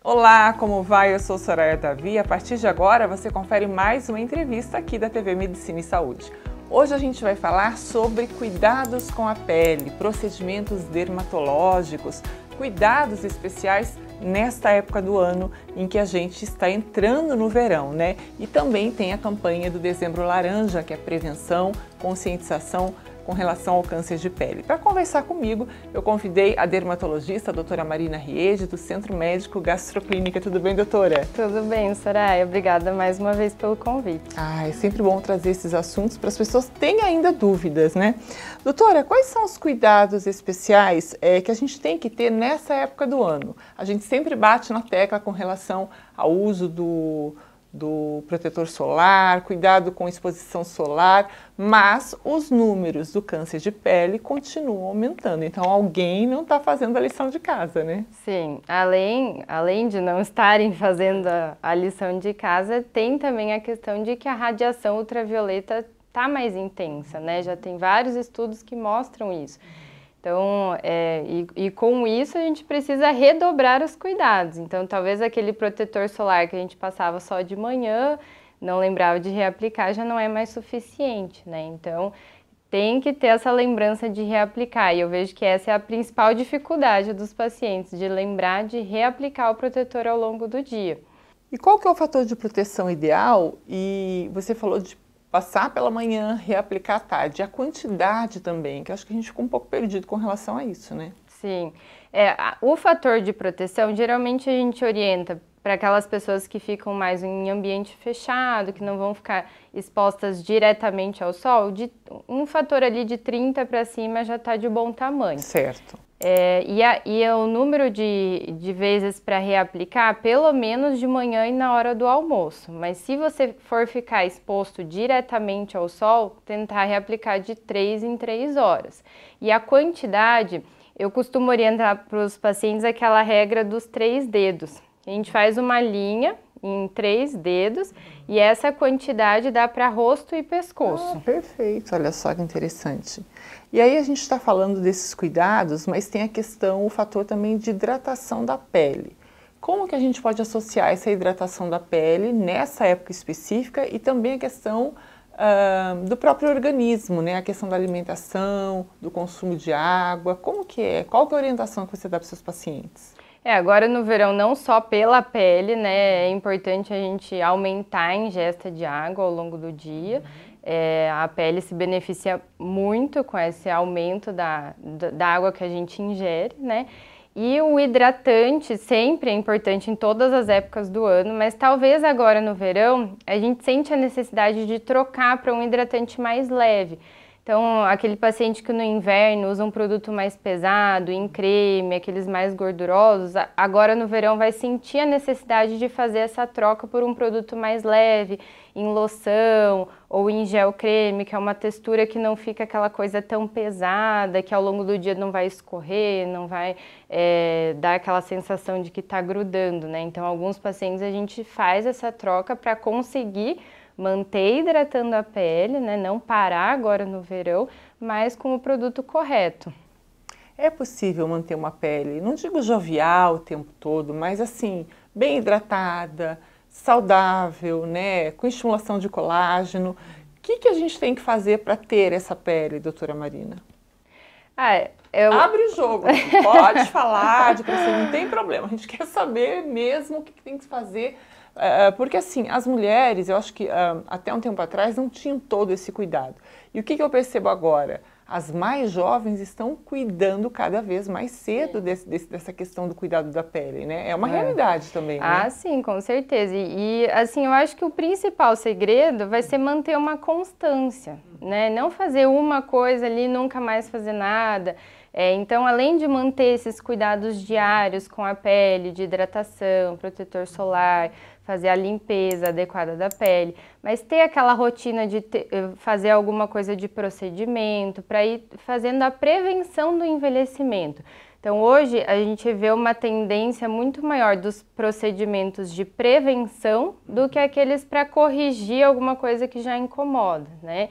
Olá, como vai? Eu sou Soraya Davi e a partir de agora você confere mais uma entrevista aqui da TV Medicina e Saúde. Hoje a gente vai falar sobre cuidados com a pele, procedimentos dermatológicos, cuidados especiais nesta época do ano em que a gente está entrando no verão, né? E também tem a campanha do Dezembro Laranja, que é prevenção, conscientização com relação ao câncer de pele. Para conversar comigo, eu convidei a dermatologista, a doutora Marina Riede, do Centro Médico Gastroclínica. Tudo bem, doutora? Tudo bem, Soraya. Obrigada mais uma vez pelo convite. É sempre bom trazer esses assuntos para as pessoas que têm ainda dúvidas, né? Doutora, quais são os cuidados especiais que a gente tem que ter nessa época do ano? A gente sempre bate na tecla com relação ao uso do protetor solar, cuidado com exposição solar, mas os números do câncer de pele continuam aumentando. Então, alguém não está fazendo a lição de casa, né? Sim, além de não estarem fazendo a lição de casa, tem também a questão de que a radiação ultravioleta está mais intensa, né? Já tem vários estudos que mostram isso. Então, com isso a gente precisa redobrar os cuidados. Então, talvez aquele protetor solar que a gente passava só de manhã, não lembrava de reaplicar, já não é mais suficiente, né? Então, tem que ter essa lembrança de reaplicar. E eu vejo que essa é a principal dificuldade dos pacientes, de lembrar de reaplicar o protetor ao longo do dia. E qual que é o fator de proteção ideal? E você falou de passar pela manhã, reaplicar à tarde. A quantidade também, que eu acho que a gente ficou um pouco perdido com relação a isso, né? Sim. O fator de proteção, geralmente a gente orienta para aquelas pessoas que ficam mais em ambiente fechado, que não vão ficar expostas diretamente ao sol, um fator ali de 30 para cima já está de bom tamanho. Certo. O número de vezes para reaplicar, pelo menos de manhã e na hora do almoço. Mas se você for ficar exposto diretamente ao sol, tentar reaplicar de 3 em 3 horas. E a quantidade, eu costumo orientar para os pacientes aquela regra dos 3 dedos. A gente faz uma linha em 3 dedos e essa quantidade dá para rosto e pescoço. Perfeito, olha só que interessante. E aí a gente está falando desses cuidados, mas tem a questão, o fator também de hidratação da pele. Como que a gente pode associar essa hidratação da pele nessa época específica e também a questão do próprio organismo, né? A questão da alimentação, do consumo de água, como que é? Qual que é a orientação que você dá para os seus pacientes? Agora no verão, não só pela pele, né, é importante a gente aumentar a ingesta de água ao longo do dia. A pele se beneficia muito com esse aumento da água que a gente ingere, né? E o hidratante sempre é importante em todas as épocas do ano, mas talvez agora no verão a gente sente a necessidade de trocar para um hidratante mais leve. Então, aquele paciente que no inverno usa um produto mais pesado, em creme, aqueles mais gordurosos, agora no verão vai sentir a necessidade de fazer essa troca por um produto mais leve, em loção ou em gel creme, que é uma textura que não fica aquela coisa tão pesada, que ao longo do dia não vai escorrer, não vai dar aquela sensação de que está grudando, né? Então, alguns pacientes a gente faz essa troca para conseguir manter hidratando a pele, né? Não parar agora no verão, mas com o produto correto. É possível manter uma pele, não digo jovial o tempo todo, mas assim, bem hidratada, saudável, né? Com estimulação de colágeno. O que a gente tem que fazer para ter essa pele, doutora Marina? Abre o jogo, pode falar de procedimento, não tem problema, a gente quer saber mesmo o que tem que fazer. Porque assim, as mulheres, eu acho que até um tempo atrás não tinham todo esse cuidado. E o que eu percebo agora? As mais jovens estão cuidando cada vez mais cedo dessa questão do cuidado da pele, né? É uma realidade também, né? Sim, com certeza. E assim, eu acho que o principal segredo vai ser manter uma constância, né? Não fazer uma coisa ali e nunca mais fazer nada. Então, além de manter esses cuidados diários com a pele, de hidratação, protetor solar, fazer a limpeza adequada da pele, mas ter aquela rotina de fazer alguma coisa de procedimento para ir fazendo a prevenção do envelhecimento. Então, hoje a gente vê uma tendência muito maior dos procedimentos de prevenção do que aqueles para corrigir alguma coisa que já incomoda, né?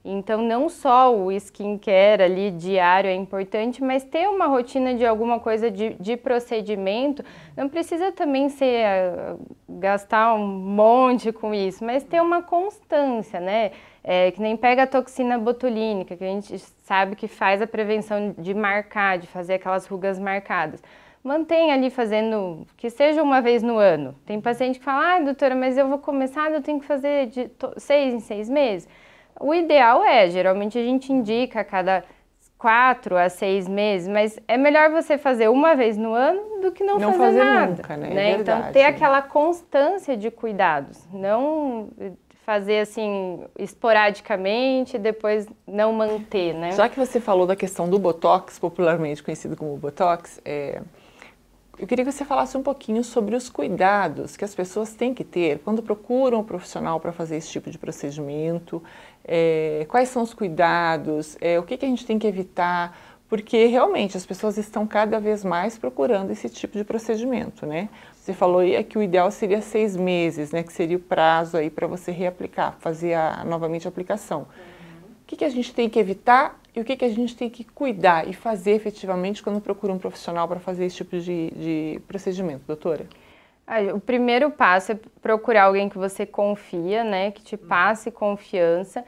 Então, não só o skincare ali diário é importante, mas ter uma rotina de alguma coisa de procedimento, não precisa também ser gastar um monte com isso, mas ter uma constância, né? Que nem pega a toxina botulínica, que a gente sabe que faz a prevenção de marcar, de fazer aquelas rugas marcadas. Mantenha ali fazendo, que seja uma vez no ano. Tem paciente que fala, doutora, mas eu vou começar, eu tenho que fazer de 6 em 6 meses. O ideal geralmente a gente indica a cada 4 a 6 meses, mas é melhor você fazer uma vez no ano do que não fazer nada. Nunca, né? Então, ter aquela constância de cuidados, não fazer assim esporadicamente e depois não manter, né? Já que você falou da questão do Botox, popularmente conhecido como Botox, eu queria que você falasse um pouquinho sobre os cuidados que as pessoas têm que ter quando procuram um profissional para fazer esse tipo de procedimento, quais são os cuidados, o que a gente tem que evitar, porque realmente as pessoas estão cada vez mais procurando esse tipo de procedimento, né? Você falou aí que o ideal seria 6 meses, né? Que seria o prazo aí para você reaplicar, fazer novamente a aplicação. O que a gente tem que evitar e o que a gente tem que cuidar e fazer efetivamente quando procura um profissional para fazer esse tipo de procedimento, doutora? O primeiro passo é procurar alguém que você confia, né, que te passe confiança,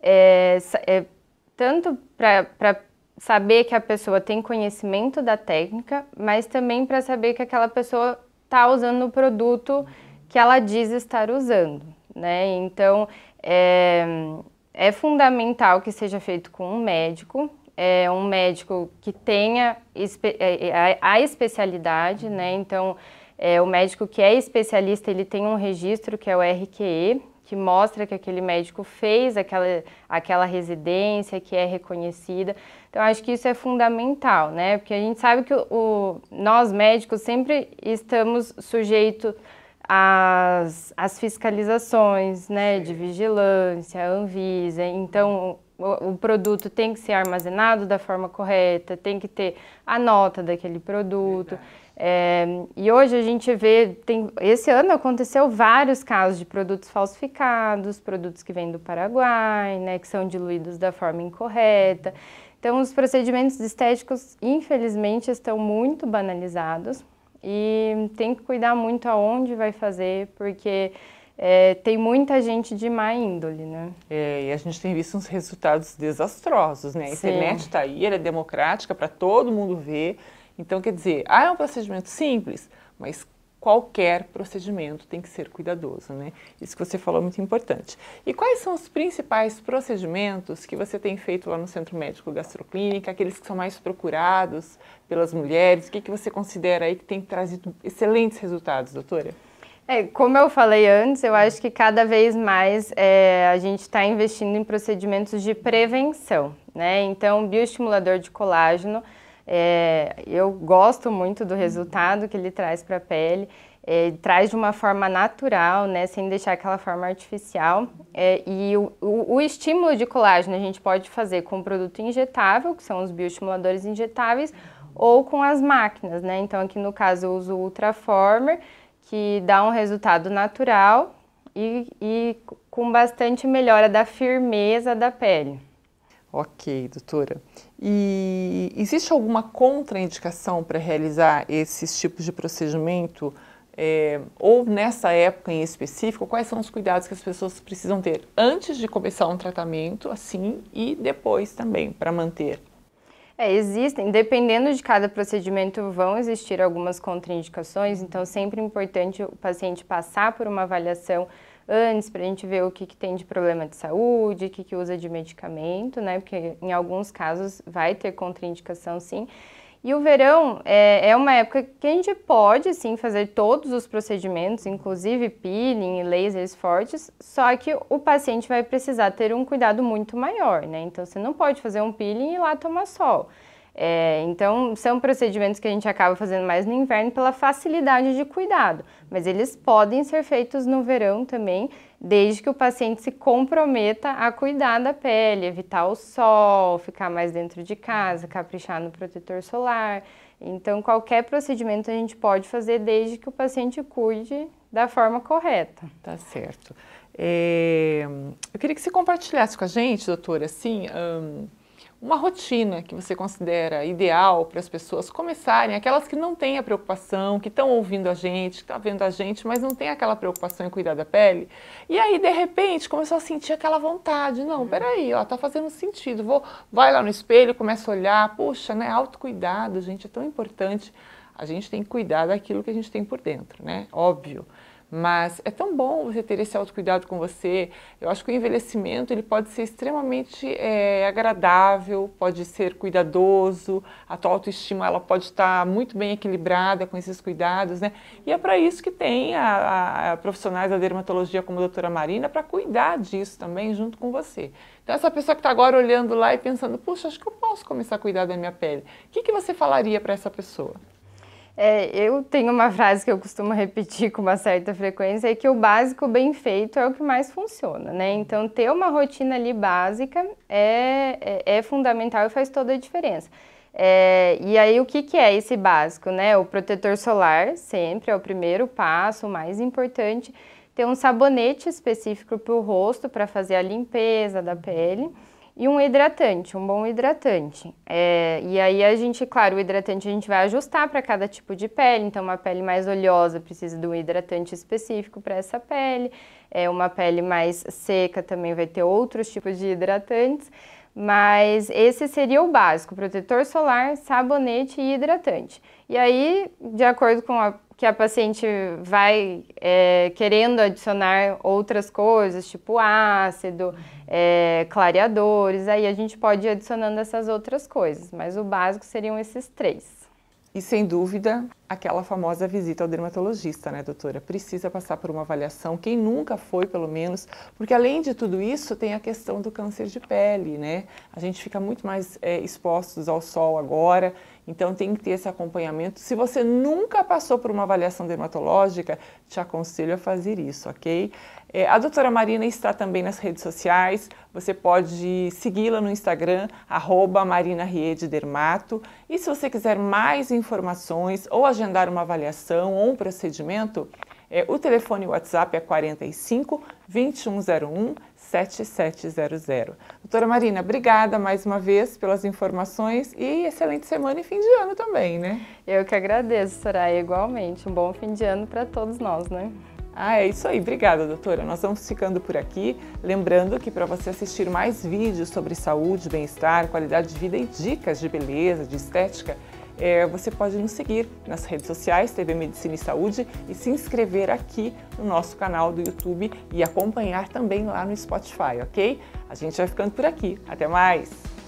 tanto para saber que a pessoa tem conhecimento da técnica, mas também para saber que aquela pessoa está usando o produto que ela diz estar usando, né? Então, é fundamental que seja feito com um médico que tenha a especialidade, né? Então, o médico que é especialista, ele tem um registro que é o RQE, que mostra que aquele médico fez aquela residência, que é reconhecida. Então, acho que isso é fundamental, né? Porque a gente sabe que nós médicos sempre estamos sujeitos às fiscalizações, né? De vigilância, Anvisa. Então, o produto tem que ser armazenado da forma correta, tem que ter a nota daquele produto. E hoje a gente vê, esse ano aconteceu vários casos de produtos falsificados, produtos que vêm do Paraguai, né, que são diluídos da forma incorreta. Então, os procedimentos estéticos, infelizmente, estão muito banalizados e tem que cuidar muito aonde vai fazer, porque tem muita gente de má índole, né? E a gente tem visto uns resultados desastrosos, né? A Sim. internet está aí, ela é democrática para todo mundo ver. Então, quer dizer, é um procedimento simples, mas qualquer procedimento tem que ser cuidadoso, né? Isso que você falou é muito importante. E quais são os principais procedimentos que você tem feito lá no Centro Médico Gastroclínica, aqueles que são mais procurados pelas mulheres? O que você considera aí que tem trazido excelentes resultados, doutora? Como eu falei antes, eu acho que cada vez mais a gente está investindo em procedimentos de prevenção, né? Então, bioestimulador de colágeno, eu gosto muito do resultado que ele traz para a pele, traz de uma forma natural, né, sem deixar aquela forma artificial. E o estímulo de colágeno a gente pode fazer com produto injetável, que são os bioestimuladores injetáveis, ou com as máquinas, né? Então, aqui no caso eu uso o Ultraformer, que dá um resultado natural e com bastante melhora da firmeza da pele. Ok, doutora. E existe alguma contraindicação para realizar esses tipos de procedimento? Ou nessa época em específico, quais são os cuidados que as pessoas precisam ter antes de começar um tratamento, assim, e depois também, para manter? Existem, dependendo de cada procedimento, vão existir algumas contraindicações, então sempre é importante o paciente passar por uma avaliação antes, para a gente ver o que tem de problema de saúde, o que usa de medicamento, né? Porque em alguns casos vai ter contraindicação, sim. E o verão é uma época que a gente pode, sim, fazer todos os procedimentos, inclusive peeling e lasers fortes, só que o paciente vai precisar ter um cuidado muito maior, né? Então, você não pode fazer um peeling e ir lá tomar sol. Então, são procedimentos que a gente acaba fazendo mais no inverno pela facilidade de cuidado, mas eles podem ser feitos no verão também, desde que o paciente se comprometa a cuidar da pele, evitar o sol, ficar mais dentro de casa, caprichar no protetor solar. Então, qualquer procedimento a gente pode fazer desde que o paciente cuide da forma correta. Tá certo. Eu queria que você compartilhasse com a gente, doutora, assim, uma rotina que você considera ideal para as pessoas começarem, aquelas que não têm a preocupação, que estão ouvindo a gente, que estão vendo a gente, mas não tem aquela preocupação em cuidar da pele. E aí, de repente, começou a sentir aquela vontade. Não, peraí, ó, tá fazendo sentido. Vai lá no espelho, começa a olhar. Puxa, né? Autocuidado, gente, é tão importante. A gente tem que cuidar daquilo que a gente tem por dentro, né? Óbvio. Mas é tão bom você ter esse autocuidado com você. Eu acho que o envelhecimento ele pode ser extremamente agradável, pode ser cuidadoso, a tua autoestima ela pode estar muito bem equilibrada com esses cuidados, né? E é para isso que tem a profissionais da dermatologia como a doutora Marina, para cuidar disso também junto com você. Então essa pessoa que está agora olhando lá e pensando, puxa, acho que eu posso começar a cuidar da minha pele. O que você falaria para essa pessoa? Eu tenho uma frase que eu costumo repetir com uma certa frequência, é que o básico bem feito é o que mais funciona, né? Então, ter uma rotina ali básica é fundamental e faz toda a diferença. E aí, o que é esse básico, né? O protetor solar sempre é o primeiro passo, o mais importante. Ter um sabonete específico para o rosto, para fazer a limpeza da pele. E um hidratante, um bom hidratante. E aí a gente, claro, o hidratante a gente vai ajustar para cada tipo de pele. Então, uma pele mais oleosa precisa de um hidratante específico para essa pele. Uma pele mais seca também vai ter outros tipos de hidratantes. Mas esse seria o básico, protetor solar, sabonete e hidratante. E aí, de acordo com que a paciente vai querendo adicionar outras coisas, tipo ácido, clareadores, aí a gente pode ir adicionando essas outras coisas, mas o básico seriam esses 3. E sem dúvida, aquela famosa visita ao dermatologista, né, doutora? Precisa passar por uma avaliação, quem nunca foi, pelo menos, porque além de tudo isso, tem a questão do câncer de pele, né? A gente fica muito mais expostos ao sol agora, então tem que ter esse acompanhamento. Se você nunca passou por uma avaliação dermatológica, te aconselho a fazer isso, ok? A doutora Marina está também nas redes sociais, você pode segui-la no Instagram, @marinarriededermato, e se você quiser mais informações ou agendar uma avaliação ou um procedimento, o telefone WhatsApp é 45 2101 7700. Doutora Marina, obrigada mais uma vez pelas informações e excelente semana e fim de ano também, né? Eu que agradeço, Soraya, igualmente. Um bom fim de ano para todos nós, né? É isso aí. Obrigada, doutora. Nós vamos ficando por aqui. Lembrando que para você assistir mais vídeos sobre saúde, bem-estar, qualidade de vida e dicas de beleza, de estética, você pode nos seguir nas redes sociais, TV Medicina e Saúde, e se inscrever aqui no nosso canal do YouTube e acompanhar também lá no Spotify, ok? A gente vai ficando por aqui. Até mais!